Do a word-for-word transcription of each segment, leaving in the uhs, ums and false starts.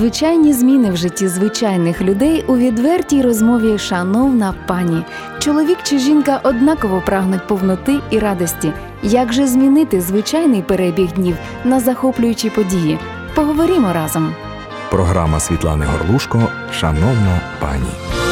Звичайні зміни в житті звичайних людей у відвертій розмові «Шановна пані». Чоловік чи жінка однаково прагнуть повноти і радості. Як же змінити звичайний перебіг днів на захоплюючі події? Поговоримо разом. Програма Світлани Горлушко «Шановна пані».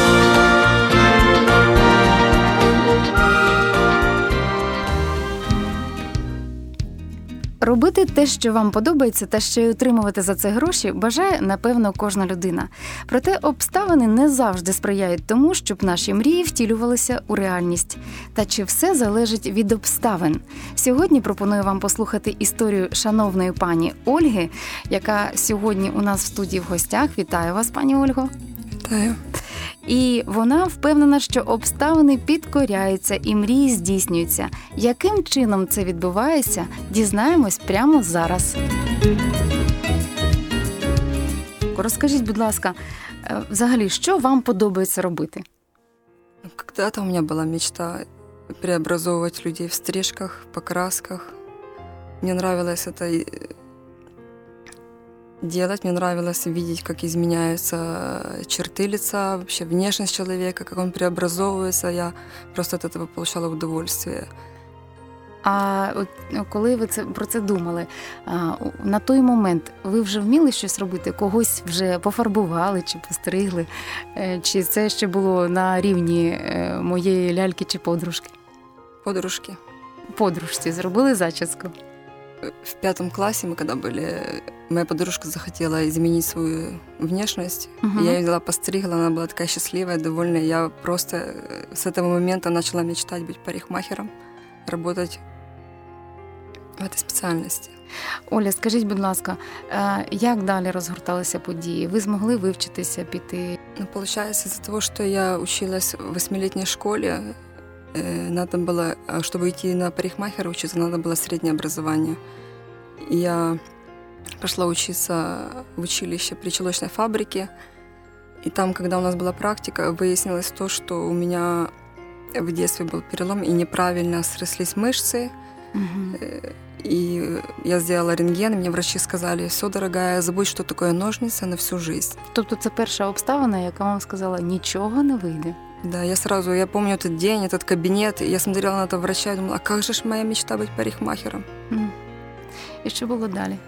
Робити те, що вам подобається, та ще й отримувати за це гроші, бажає, напевно, кожна людина. Проте обставини не завжди сприяють тому, щоб наші мрії втілювалися у реальність. Та чи все залежить від обставин? Сьогодні пропоную вам послухати історію шановної пані Ольги, яка сьогодні у нас в студії в гостях. Вітаю вас, пані Ольго. Вітаю. І вона впевнена, що обставини підкоряються і мрії здійснюються. Яким чином це відбувається, дізнаємось прямо зараз. Розкажіть, будь ласка, взагалі, що вам подобається робити? Когда-то у меня была мечта преобразовывать людей в стрижках, покрасках. Мне нравилось это делать, мне нравилось видеть, как изменяются черты лица, вообще внешность человека, как он преобразовывается. Я просто от этого получала удовольствие. А от коли ви це, про це думали, а, на той момент ви вже вміли щось робити? Когось вже пофарбували чи постригли? Чи це ще було на рівні моєї ляльки чи подружки? Подружки. Подружці зробили зачіску? В пятом классе мы когда были, моя подружка захотела изменить свою внешность. Uh-huh. Я ее взяла, постригла, она была такая счастливая, довольная. Я просто с этого момента начала мечтать быть парикмахером, работать в этой спеціальності. Оля, скажіть, будь ласка, як далі розгорталися події? Ви змогли вивчитися, піти? Ну, получается, из-за того, что я училась в восьмилетней школе, надо было, чтобы идти на парикмахера учиться, надо было среднее образование. И я пошла учиться в училище при чулочной фабрике. И там, когда у нас была практика, выяснилось то, что у меня в детстве был перелом, и неправильно срослись мышцы. Угу. И я сделала рентген, и мне врачи сказали: все, дорогая, забудь, що таке ножниці на всю жизнь. Тобто це перша обставина, яка вам сказала, нічого не вийде? Да, я сразу, я помню этот день, этот кабинет, я смотрела на этого врача и думала, а как же ж моя мечта быть парикмахером? Mm. И что было далее?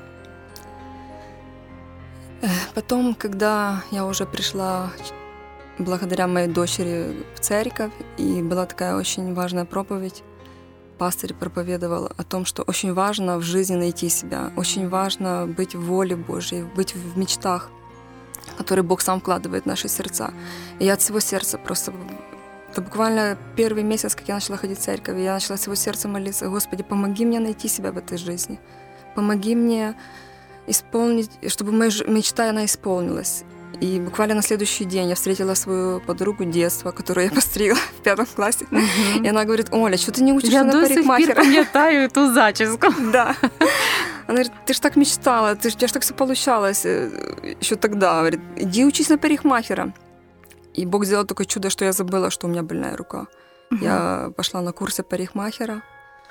Потом, когда я уже пришла благодаря моей дочери в церковь, и была такая очень важная проповедь, пастырь проповедовал о том, что очень важно в жизни найти себя, очень важно быть в воле Божьей, быть в мечтах, который Бог сам вкладывает в наши сердца. И я от всего сердца просто... Это буквально первый месяц, как я начала ходить в церковь, я начала от всего сердца молиться: Господи, помоги мне найти себя в этой жизни. Помоги мне исполнить, чтобы моя мечта, она исполнилась. И буквально на следующий день я встретила свою подругу детства, которую я постригла в пятом классе. Uh-huh. И она говорит: Оля, что ты не учишься на парикмахера? Я до сих пір пам'ятаю ту зачіску. Да. Она говорит: ты ж так мечтала, ты ж, у тебя ж так все получалось еще тогда. Говорит: иди учись на парикмахера. И Бог сделал такое чудо, что я забыла, что у меня больная рука. Uh-huh. Я пошла на курсы парикмахера.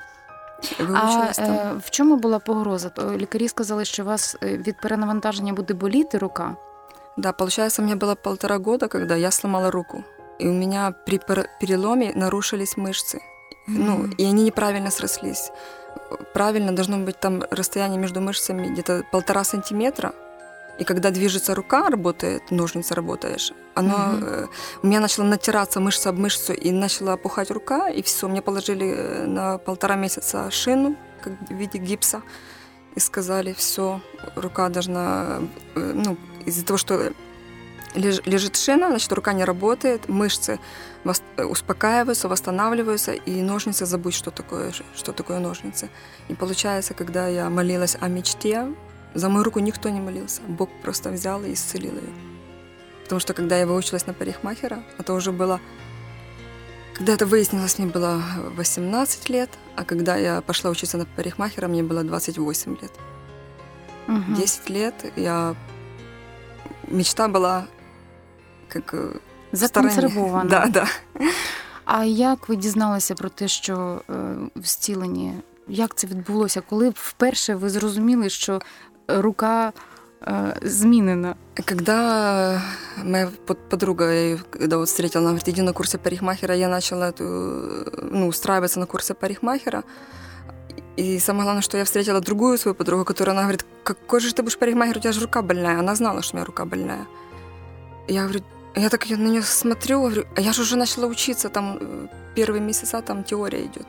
А е, в чому була погроза? Лікарі сказали, що у вас від перенавантаження буде боліти рука? Да, получается, у меня было полтора года, когда я сломала руку. И у меня при переломе нарушились мышцы. Mm-hmm. Ну, и они неправильно срослись. Правильно должно быть там расстояние между мышцами где-то полтора сантиметра. И когда движется рука, работает, ножница работаешь, оно, mm-hmm. э, у меня начала натираться мышца об мышцу, и начала опухать рука, и все. Мне положили на полтора месяца шину, как в виде гипса, и сказали: все, рука должна... Э, ну, из-за того, что лежит шина, значит, рука не работает, мышцы успокаиваются, восстанавливаются, и ножницы, забудь, что такое, что такое ножницы. И получается, когда я молилась о мечте, за мою руку никто не молился. Бог просто взял и исцелил ее. Потому что когда я выучилась на парикмахера, это уже было... Когда это выяснилось, мне было восемнадцать лет, а когда я пошла учиться на парикмахера, мне было двадцать восемь лет. Угу. десять лет я... Мечта была як законсервована. Да, да. А як ви дізналися про те, що е, зцілені? Як це відбулося? Коли вперше ви зрозуміли, що рука э, змінена? Когда моя подруга, я ее, когда вот встретила, она говорит, иди на курсы парикмахера, я начала эту, ну, устраиваться на курсы парикмахера. И самое главное, что я встретила другую свою подругу, которая, она говорит, какой же ты будешь парикмахер, у тебя же рука больная. Она знала, что у меня рука больная. Я говорю, я так на нее смотрю, говорю, а я же уже начала учиться, там первые месяца там теория идет.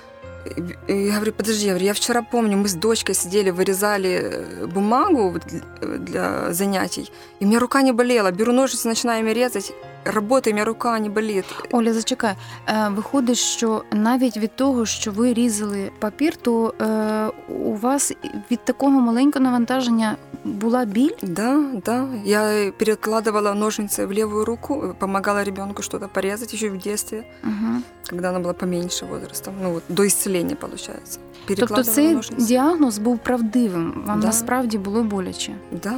И я говорю, подожди, я, говорю, я вчера помню, мы с дочкой сидели, вырезали бумагу для занятий, и у меня рука не болела. Беру ножницы, начинаю ими резать, работаю, у меня рука не болить. Оля, зачекай. Виходить, що навіть від того, що ви різали папір, то е, у вас від такого маленького навантаження була біль? Да, да. Я перекладывала ножницы в левую руку, помогала ребенку что-то порезать еще в детстве, угу. Когда она была поменьше возрастом, ну вот до исцеления, получается. Тобто цей ножницы. Діагноз був правдивим, вам да. Насправді було боляче? Да.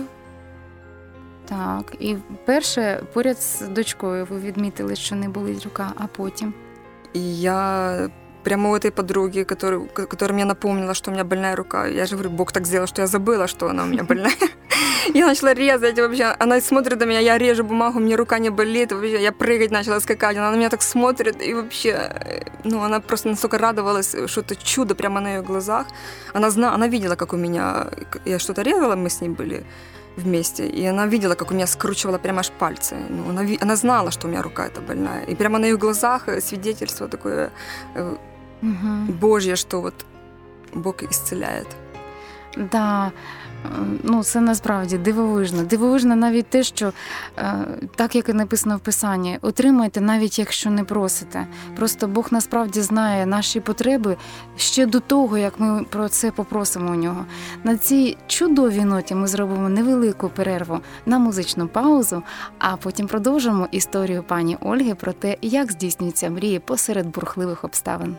Так, і перше, поряд з дочкою ви відмітили, що не болить рука, а потім? І я прямо у этой подруги, которая, которая мне напомнила, что у меня больная рука, я же говорю, Бог так сделал, что я забыла, что она у меня больная. Я начала резать вообще, она смотрит на меня, я режу бумагу, мне рука не болит, вообще я прыгать начала, скакать, она на меня так смотрит, и вообще, ну, она просто настолько радовалась, что это чудо прямо на ее глазах. Она знала, она видела, как у меня, я что-то резала, мы с ней были вместе, и она видела, как у меня скручивала прямо аж пальцы. Ну, она, она знала, что у меня рука эта больная. И прямо на ее глазах свидетельство такое э, угу. Божье, что вот Бог исцеляет. Да, ну це насправді дивовижно. Дивовижно навіть те, що так, як і написано в Писанні, отримайте навіть якщо не просите. Просто Бог насправді знає наші потреби ще до того, як ми про це попросимо у нього. На цій чудовій ноті ми зробимо невелику перерву на музичну паузу, а потім продовжимо історію пані Ольги про те, як здійснюються мрії посеред бурхливих обставин.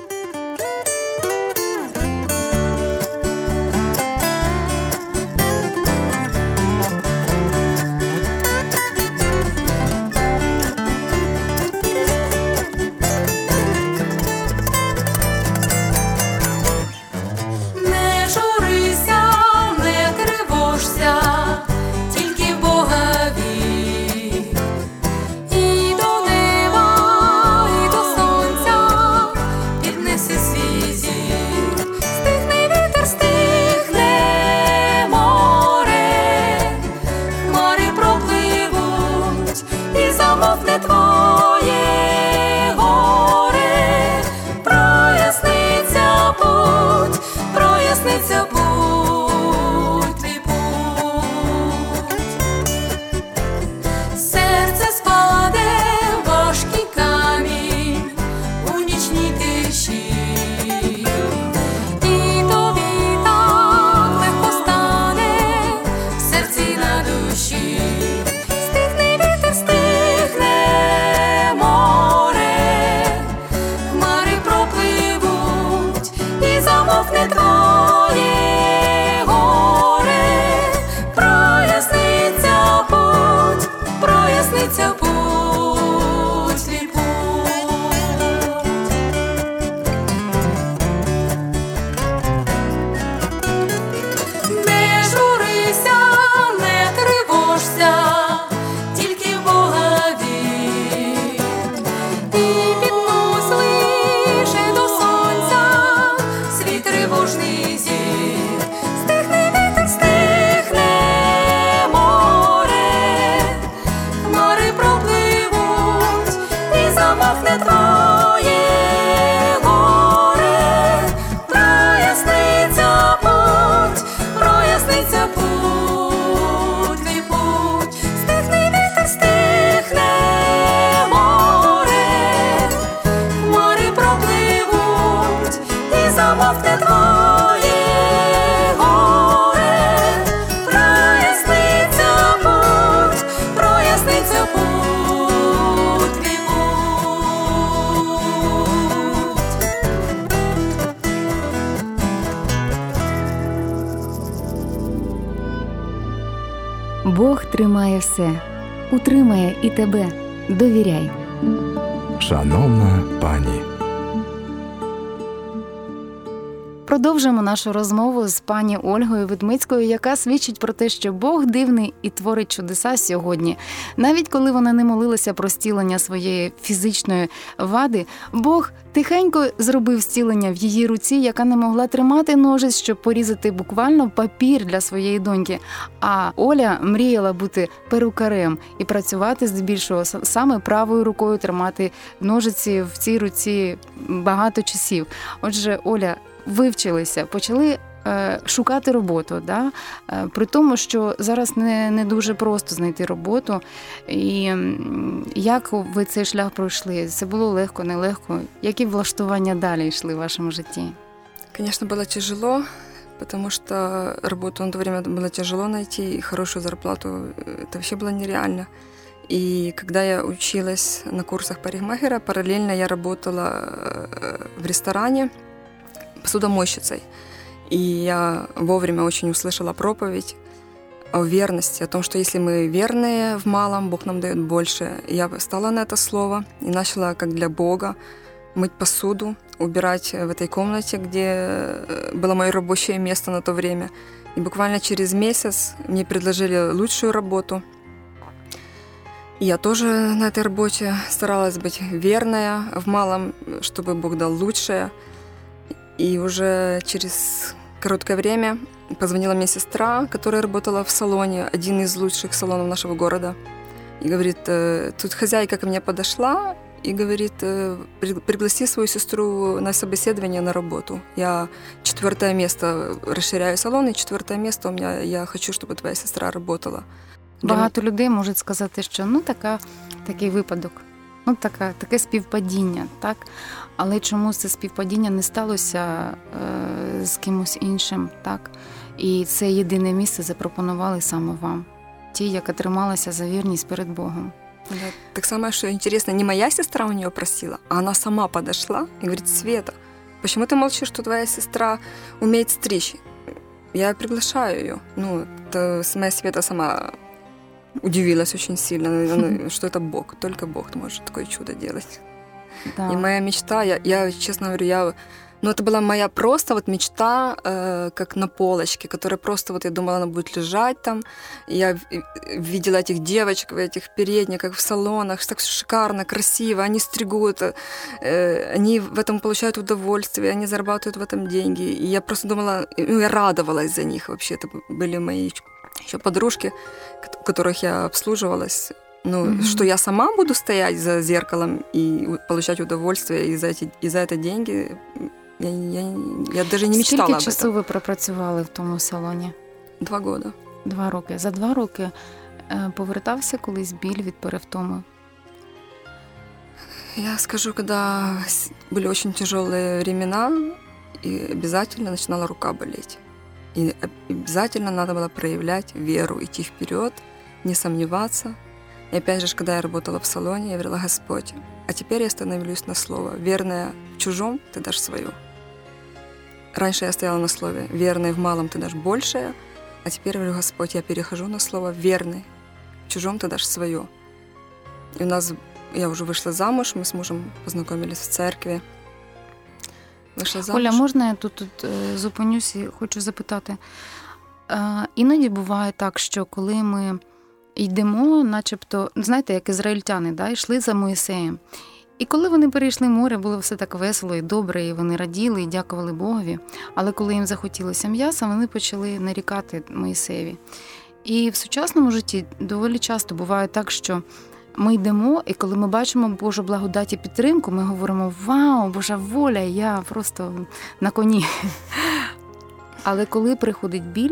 Бог тримає все, утримає і тебе. Довіряй. Шановна пані. Продовжуємо нашу розмову з пані Ольгою Ведмицькою, яка свідчить про те, що Бог дивний і творить чудеса сьогодні. Навіть коли вона не молилася про зцілення своєї фізичної вади, Бог тихенько зробив зцілення в її руці, яка не могла тримати ножиць, щоб порізати буквально папір для своєї доньки. А Оля мріяла бути перукарем і працювати здебільшого саме правою рукою, тримати ножиці в цій руці багато часів. Отже, Оля, вивчилися, почали е, шукати роботу, да? е, при тому, що зараз не, не дуже просто знайти роботу. І м, як ви цей шлях пройшли? Це було легко, нелегко? Які влаштування далі йшли в вашому житті? Конечно, было тяжело, потому что работу на то время было тяжело найти, и хорошую зарплату это вообще было нереально. И когда я училась на курсах парикмахера, параллельно я работала в ресторане посудомойщицей. И я вовремя очень услышала проповедь о верности, о том, что если мы верные в малом, Бог нам дает больше. И я стала на это слово и начала, как для Бога, мыть посуду, убирать в этой комнате, где было мое рабочее место на то время. И буквально через месяц мне предложили лучшую работу. И я тоже на этой работе старалась быть верная в малом, чтобы Бог дал лучшее. И уже через короткое время позвонила мне сестра, которая работала в салоне, один из лучших салонов нашего города. И говорит, тут хозяйка ко мне подошла и говорит, пригласи свою сестру на собеседование на работу. Я четвертое место расширяю салон, и четвертое место у меня, я хочу, чтобы твоя сестра работала. Багато людей можуть сказати, що ну така, такий випадок, ну така, таке співпадіння, так? Але чому це співпадіння не сталося е, з кимось іншим, так? І це єдине місце запропонували саме вам, ті, яка трималася за вірність перед Богом. Да. Так самое, что интересно, не моя сестра у нее просила, а она сама подошла и говорит, Света, почему ты молчишь, что твоя сестра умеет стричь? Я приглашаю ее. Ну, это моя Света сама удивилась очень сильно, что это Бог, только Бог может такое чудо делать. Да. И моя мечта, я, я честно говорю, я, ну это была моя просто вот мечта, э, как на полочке, которая просто вот я думала, она будет лежать там. Я видела этих девочек в этих передниках, в салонах, так шикарно, красиво, они стригут, э, они в этом получают удовольствие, они зарабатывают в этом деньги. И я просто думала, ну я радовалась за них вообще, это были мои еще подружки, у которых я обслуживалась. Ну, mm-hmm. что я сама буду стоять за зеркалом и получать удовольствие, и за, эти, и за это деньги, я, я, я даже не мечтала об этом. Скільки часу ви пропрацювали в тому салоні? Два года. Два роки. За два роки повертався колись біль від перевтоми? Я скажу, когда были очень тяжелые времена, и обязательно начинала рука болеть. И обязательно надо было проявлять веру, идти вперед, не сомневаться. И опять же, когда я работала в салоне, я говорила, Господь, а теперь я становлюсь на слово. Верная в чужом, ты дашь свое. Раньше я стояла на слове, верной в малом ты дашь большее, а теперь я говорю, Господь, я перехожу на слово, верный в чужом ты дашь свое. И у нас, я уже вышла замуж, мы с мужем познакомились в церкви. Вийшла замуж. Оля, можна я тут, тут зупинюсь і хочу запитати? Іноді буває так, що коли ми йдемо, начебто, знаєте, як ізраїльтяни, да, йшли за Моїсеєм. І коли вони перейшли море, було все так весело і добре, і вони раділи, і дякували Богові. Але коли їм захотілося м'яса, вони почали нарікати Моїсеєві. І в сучасному житті доволі часто буває так, що ми йдемо, і коли ми бачимо Божу благодать і підтримку, ми говоримо, вау, Божа воля, я просто на коні. Але коли приходить біль,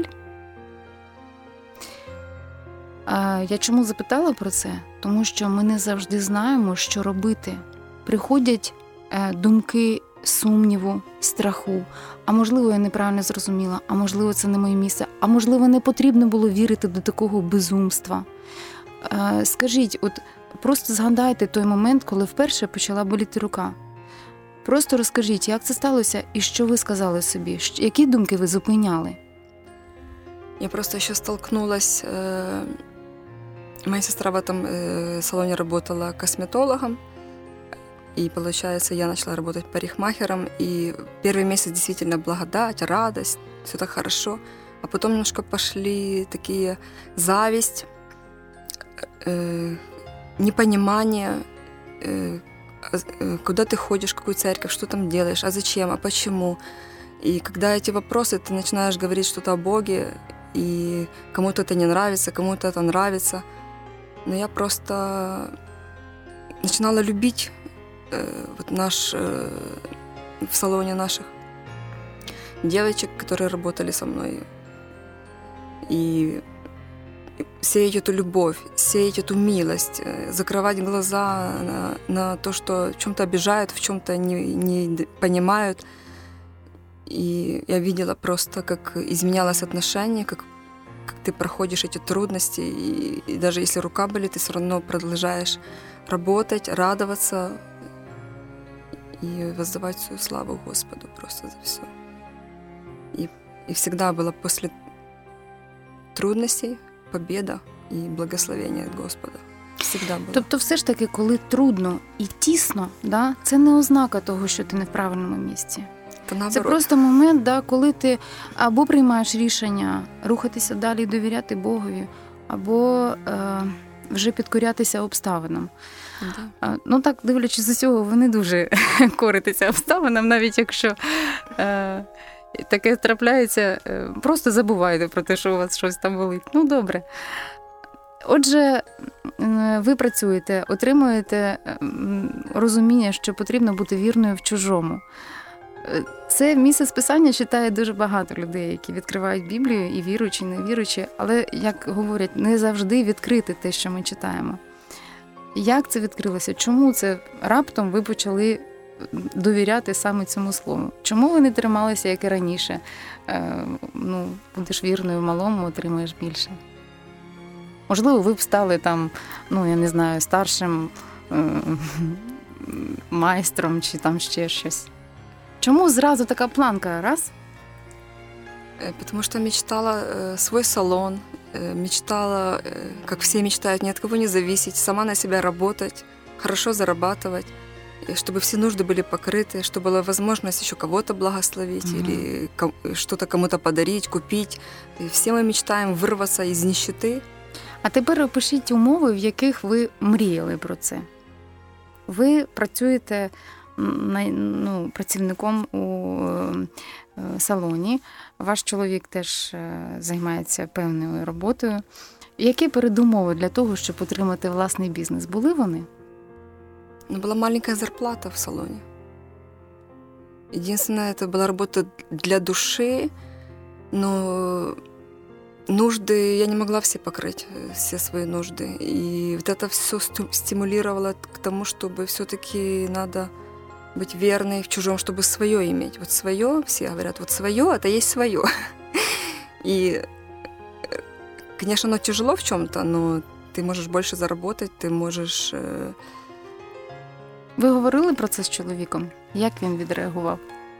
я чому запитала про це? Тому що ми не завжди знаємо, що робити. Приходять думки сумніву, страху. А можливо, я неправильно зрозуміла, а можливо, це не моє місце, а можливо, не потрібно було вірити до такого безумства. Скажіть, от просто згадайте той момент, коли вперше почала боліти рука. Просто розкажіть, як це сталося і що ви сказали собі, які думки ви зупиняли? Я просто еще столкнулась... Моя сестра в этом салоне работала косметологом. И, получается, я начала работать парикмахером, и первый месяц действительно благодать, радость, все так хорошо. А потом немножко пошли такие зависть, э, непонимание, э, э, куда ты ходишь, в какую церковь, что там делаешь, а зачем, а почему. И когда эти вопросы, ты начинаешь говорить что-то о Боге, и кому-то это не нравится, кому-то это нравится. Но я просто начинала любить э, вот наш, э, в салоне наших девочек, которые работали со мной. И сеять эту любовь, сеять эту милость, закрывать глаза на, на то, что в чем-то обижают, в чем-то не, не понимают. И я видела просто, как изменялось отношение, как, как ты проходишь эти трудности, и, и даже если рука болит, ты все равно продолжаешь работать, радоваться и воздавать свою славу Господу просто за все. И, и всегда было после трудностей победа і благословення від Господа. Всегда було. Тобто все ж таки, коли трудно і тісно, да, це не ознака того, що ти не в правильному місці. Це просто момент, да, коли ти або приймаєш рішення рухатися далі і довіряти Богові, або е, вже підкорятися обставинам. Да. Ну так, дивлячись з усього, ви не дуже коритеся обставинам, навіть якщо е, таке трапляється, просто забувайте про те, що у вас щось там болить. Ну, добре. Отже, ви працюєте, отримуєте розуміння, що потрібно бути вірною в чужому. Це місце з Писання читає дуже багато людей, які відкривають Біблію, і віруючі, і невіруючі, але, як говорять, не завжди відкрити те, що ми читаємо. Як це відкрилося? Чому це раптом ви почали довіряти саме цьому слову? Чому ви не трималися, як і раніше? Е, ну, будеш вірною в малому, отримаєш більше. Можливо, ви б стали там, ну, я не знаю, старшим е, майстром чи там ще щось. Чому зразу така планка? Раз? Потому что мечтала э, свой салон, э, мечтала, э, как все мечтают, ни от кого не зависеть, сама на себя работать, хорошо зарабатывать, чтобы все нужды были покрыты, чтобы была возможность еще кого-то благословить mm-hmm. или ком- что-то кому-то подарить, купить. И все мы мечтаем вырваться из нищеты. А тепер опишіть умови, в яких ви мріяли про це. Ви працюєте ну, працівником у салоні, ваш чоловік теж займається певною роботою. Які передумови для того, щоб отримати власний бізнес? Були вони? Ну, была маленькая зарплата в салоне. Единственное, это была работа для души, но нужды я не могла все покрыть, все свои нужды. И вот это все стимулировало к тому, чтобы все-таки надо быть верной в чужом, чтобы свое иметь. Вот свое, все говорят, вот свое, это есть свое. И, конечно, оно тяжело в чем-то, но ты можешь больше заработать, ты можешь... Ви говорили про це з чоловіком? Як він відреагував?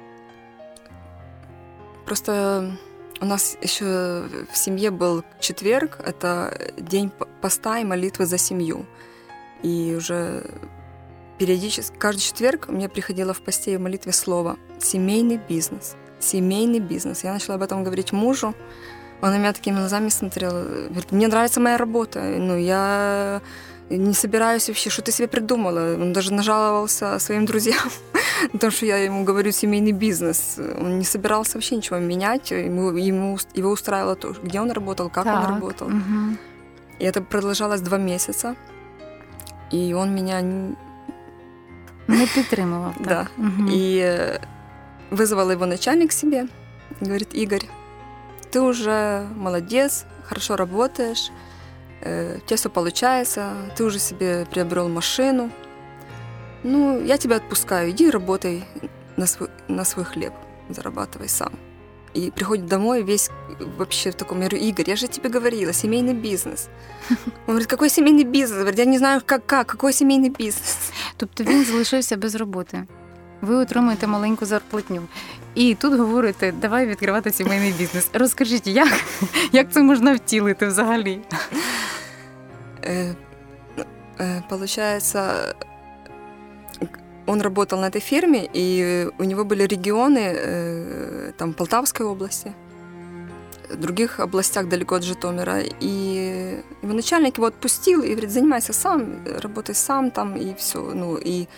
Просто у нас еще в семье был четверг, это день поста и молитвы за семью. И уже периодически, каждый четверг мне приходило в посте и в молитве слово «семейный бизнес». Семейный бизнес. Я начала об этом говорить мужу. Он на меня такими глазами смотрел. Говорит, мне нравится моя работа. Ну, я... не собираюсь вообще, что ты себе придумала. Он даже нажаловался своим друзьям, потому что я ему говорю семейный бизнес. Он не собирался вообще ничего менять. Ему, ему, его устраивало то, где он работал, как так, он работал. Угу. И это продолжалось два месяца. И он меня... Не підтримував, так? Да. Угу. И вызвал его начальник к себе. Говорит, Игорь, ты уже молодец, хорошо работаешь, у тебя все получается, ты уже себе приобрел машину. Ну, я тебя отпускаю, иди работай на свой, на свой хлеб, зарабатывай сам. И приходит домой весь вообще в таком, я говорю, Игорь, я же тебе говорила, семейный бизнес. Он говорит, какой семейный бизнес? Говорит, я не знаю, как, как, какой семейный бизнес. Тобто він залишився без роботи. Ви отримуєте маленьку зарплатню. І тут говорите, давай відкривати сімейний бізнес. Розкажіть, як, як це можна втілити взагалі? Получается, он работал на этой фирме, и у него были регионы, э, там, Полтавской области, в других областях далеко от Житомира. И его начальник его отпустил и говорит, занимайся сам, работай сам там, и все. Ну, и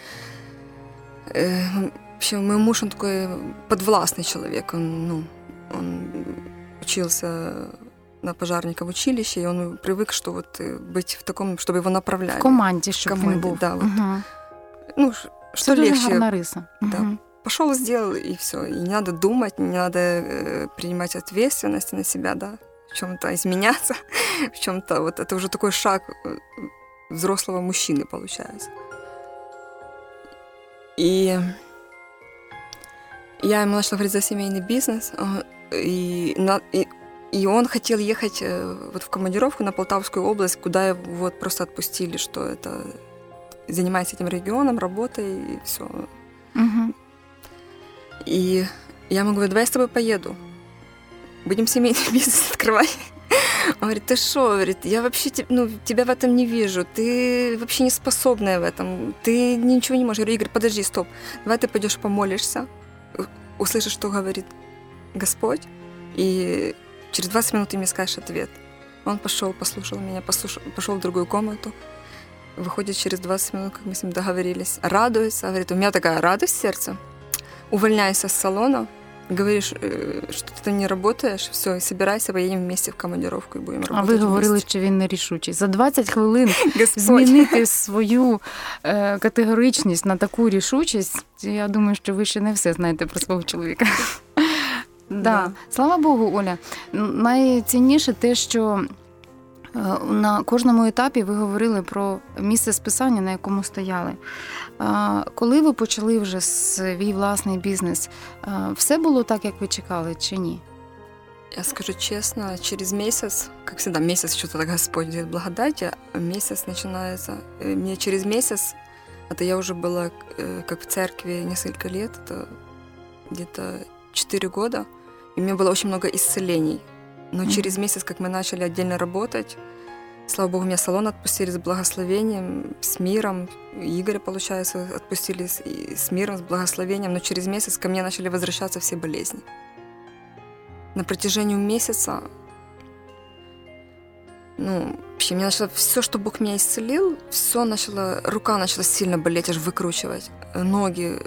э, вообще мой муж, он такой подвластный человек, он, ну, он учился на пожарника в училище, и он привык, что вот быть в таком, чтобы его направляли. В команді, щоб в команді, він був. да, вот. Угу. Ну, что Це легче. дуже гарна риса. Да. Угу. Пошел, сделал, и все. И не надо думать, не надо э, принимать ответственность на себя, да, в чем-то изменяться, в чем-то. Вот это уже такой шаг взрослого мужчины получается. И я ему начала говорить за семейный бизнес, и, и, и он хотел ехать вот в командировку на Полтавскую область, куда его вот просто отпустили, что это занимайся этим регионом, работай, и все. Угу. И я ему говорю, давай я с тобой поеду. Будем семейный бизнес открывать. Он говорит, ты что? Говорит, я вообще ну, тебя в этом не вижу. Ты вообще не способная в этом. Ты ничего не можешь. Я говорю, Игорь, подожди, стоп. Давай ты пойдешь помолишься, услышишь, что говорит Господь, и через двадцать минут ты мне скажешь ответ. Он пошел, послушал меня, послушал, пошел в другую комнату. Выходит через двадцать минут, как мы с ним договорились. Радуется. Говорит, у меня такая радость в сердце. Увольняйся с салона, говоришь, что ты там не работаешь, все, собирайся, поедем вместе в командировку і будемо а працювати. А ви говорили, що він нерішучий. За двадцять хвилин Господь. Змінити свою е, категоричність на таку рішучість, я думаю, що ви ще не все знаєте про свого чоловіка. Да. Да. Слава Богу, Оля. Найцінніше те, що на кожному етапі ви говорили про місце списання, на якому стояли. Коли ви почали вже свій власний бізнес, все було так, як ви чекали, чи ні? Я скажу честно, через месяц, как всегда, месяц что-то так Господь делает благодати, а месяц начинается... Мне через месяц, это я уже была как в церкви несколько лет, это где-то четыре года, и у меня было очень много исцелений. Но mm-hmm. через месяц, как мы начали отдельно работать, слава Богу, меня салон отпустили с благословением, с миром. Игоря, получается, отпустили с, с миром, с благословением. Но через месяц ко мне начали возвращаться все болезни. На протяжении месяца, ну, вообще, мне начало все, что Бог меня исцелил, все начало, рука начала сильно болеть, аж выкручивать. Ноги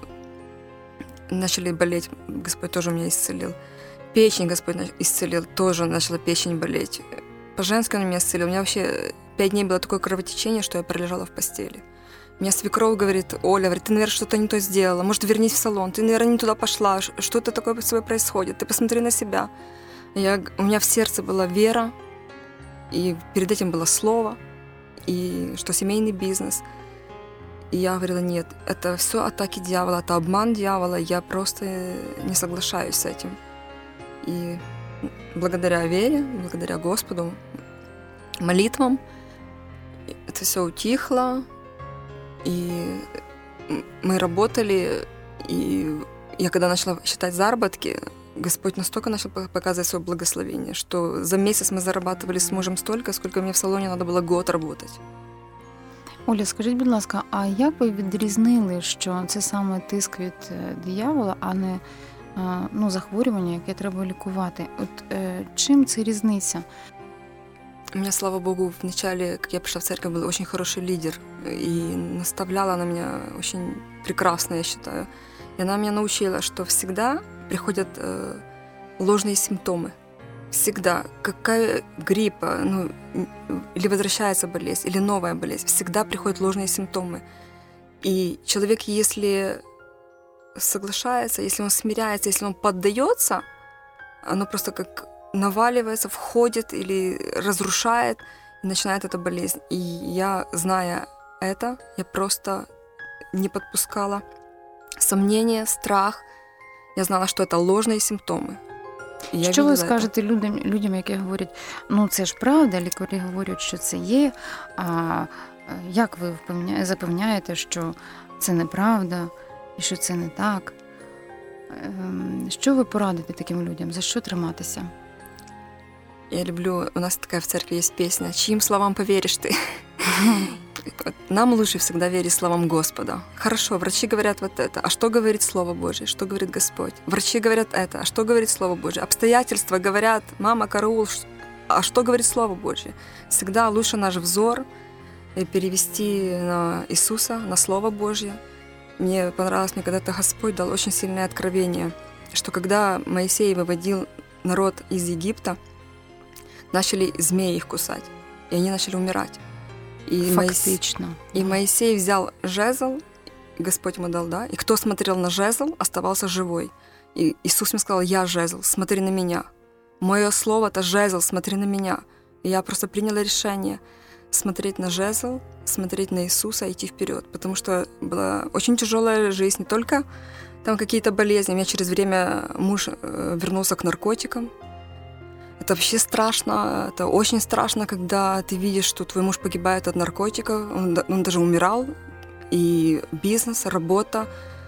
начали болеть, Господь тоже меня исцелил. Печень Господь исцелил, тоже начала печень болеть. По-женски он меня исцелил. У меня вообще пять дней было такое кровотечение, что я пролежала в постели. У меня свекровь говорит, Оля, говорит, ты, наверное, что-то не то сделала. Может, вернись в салон. Ты, наверное, не туда пошла. Что-то такое с тобой происходит. Ты посмотри на себя. Я, у меня в сердце была вера, и перед этим было слово, и что семейный бизнес. И я говорила, нет, это все атаки дьявола, это обман дьявола. Я просто не соглашаюсь с этим. И благодаря вере, благодаря Господу, молитвам, это все утихло, и мы работали, и я когда начала считать заработки, Господь настолько начал показывать свое благословение, что за месяц мы зарабатывали с мужем столько, сколько мне в салоне надо было год работать. Оля, скажіть, будь ласка, а як ви відрізнили, що це саме тиск від диявола, а не ну, захворювання, яке треба лікувати? От е, чим це різниця? У меня, слава Богу, в начале, как я пришла в церковь, был очень хороший лидер, и наставляла она меня очень прекрасно, я считаю. И она меня научила, что всегда приходят э, ложные симптомы. Всегда. Какая гриппа, ну, или возвращается болезнь, или новая болезнь, всегда приходят ложные симптомы. И человек, если соглашается, если он смиряется, если он поддается, оно просто как наваливается, входит или разрушает, и начинает эта болезнь. И я, зная это, я просто не подпускала сомнения, страх. Я знала, що це ложні симптоми. Що ви скажете людям, людям, які говорять, ну це ж правда, лікарі говорять, що це є, а як ви запевняєте, що це неправда і що це не так? Що ви порадите таким людям? За що триматися? Я люблю, у нас такая в церкви есть песня «Чьим словам поверишь ты?» нам лучше всегда верить словам Господа. Хорошо, врачи говорят вот это, а что говорит Слово Божье, что говорит Господь? Врачи говорят это, а что говорит Слово Божье? Обстоятельства говорят, мама, караул, а что говорит Слово Божье? Всегда лучше наш взор перевести на Иисуса, на Слово Божье. Мне понравилось, мне когда-то Господь дал очень сильное откровение, что когда Моисей выводил народ из Египта, начали змеи их кусать, и они начали умирать. И Фактично. Моисей, и Моисей взял жезл, Господь ему дал, да, и кто смотрел на жезл, оставался живой. И Иисус мне сказал: я жезл, смотри на меня. Мое слово — это жезл, смотри на меня. И я просто приняла решение смотреть на жезл, смотреть на Иисуса и идти вперед, потому что была очень тяжелая жизнь, не только там какие-то болезни. У меня через время муж вернулся к наркотикам. Это вообще страшно, это очень страшно, когда ты видишь, что твой муж погибает от наркотиков, он, он даже умирал, и бизнес, работа,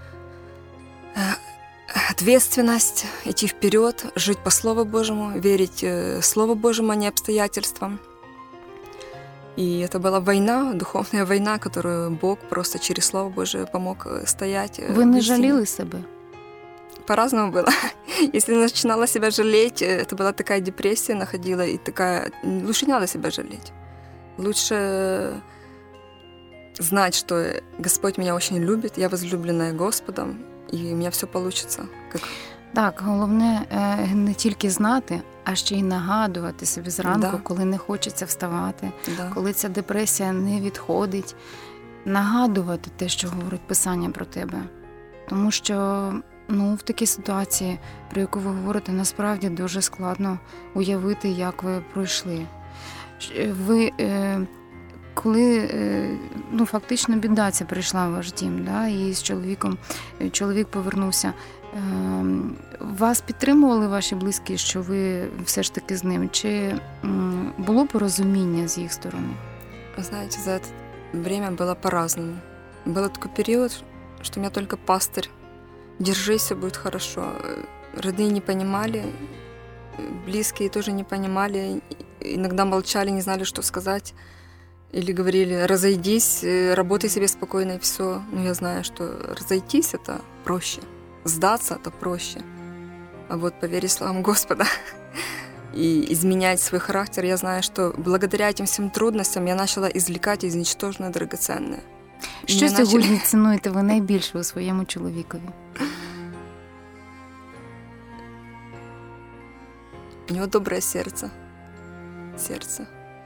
ответственность, идти вперед, жить по Слову Божьему, верить Слову Божьему, а не обстоятельствам. И это была война, духовная война, которую Бог просто через Слово Божие помог стоять. Ви не жаліли себе? По-разному было. Если начинала себя жалеть, это была такая депрессия, находила, и такая... Лучше не надо себя жалеть. Лучше знать, что Господь меня очень любит, я возлюбленная Господом, и у меня все получится. Как... Так, головне не тільки знати, а ще й нагадувати собі зранку, Да. коли не хочеться вставати, Да. коли ця депресія не відходить. Нагадувати те, що говорить Писання про тебе. Тому що ну, в такій ситуації, про яку ви говорите, насправді дуже складно уявити, як ви пройшли. Ви, коли ну, фактично біда ця прийшла в ваш дім, да, і з чоловіком, чоловік повернувся, вас підтримували ваші близькі, що ви все ж таки з ним? Чи було порозуміння з їх сторони? Знаете, за это время было по-разному. Был такой период, что у меня только пастырь: держись, все будет хорошо. Родные не понимали, близкие тоже не понимали, иногда молчали, не знали, что сказать. Или говорили: разойдись, работай себе спокойно, и все. Но я знаю, что разойтись — это проще. Сдаться — это проще. А вот поверить словам Господа и изменять свой характер, я знаю, что благодаря этим всем трудностям я начала извлекать из ничтожного драгоценное. Що Меня сьогодні начали... цінуєте ви найбільше у своєму чоловікові? У него доброе сердце. Сердце.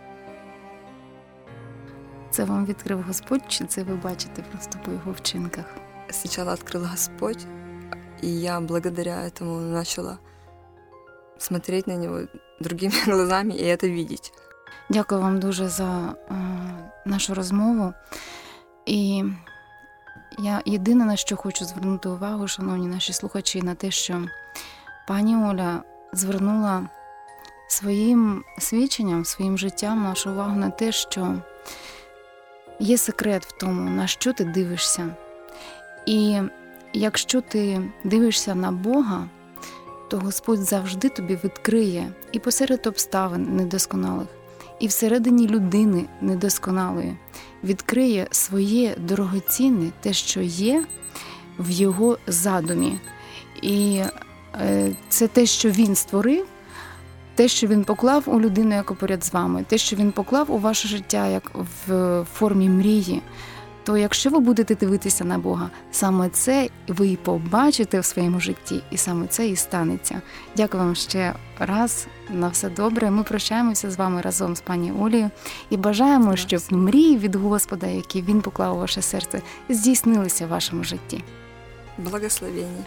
Це вам відкрив Господь, чи це ви бачите просто по його вчинках? Сначала открыл Господь, и я благодаря этому начала смотреть на него другими глазами и это видеть. Дякую вам дуже за е, нашу розмову. І я єдине, на що хочу звернути увагу, шановні наші слухачі, на те, що пані Оля звернула своїм свідченням, своїм життям нашу увагу на те, що є секрет в тому, на що ти дивишся. І якщо ти дивишся на Бога, то Господь завжди тобі відкриє і посеред обставин недосконалих, і всередині людини недосконалої відкриє своє дорогоцінне, те, що є в його задумі. І це те, що він створив, те, що він поклав у людину, яка поряд з вами, те, що він поклав у ваше життя, як в формі мрії, то якщо ви будете дивитися на Бога, саме це ви і побачите в своєму житті, і саме це і станеться. Дякую вам ще раз, на все добре. Ми прощаємося з вами разом з пані Олею і бажаємо, щоб мрії від Господа, які він поклав у ваше серце, здійснилися в вашому житті. Благословення.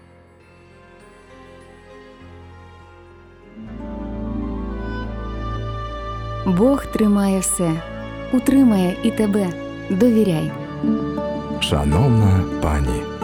Бог тримає все, утримає і тебе. Довіряй. Шановна пані.